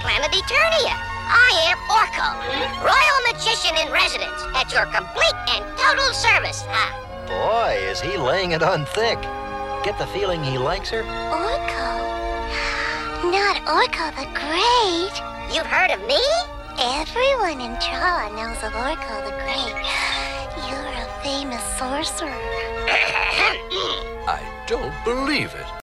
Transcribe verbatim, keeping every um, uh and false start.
planet Eternia. I am Orko, Royal Magician in Residence, at your complete and total service. Ah. Boy, is he laying it on thick. Get the feeling he likes her? Orko? Not Orko the Great. You've heard of me? Everyone in Trala knows of Orko the Great. You're a famous sorcerer. I don't believe it.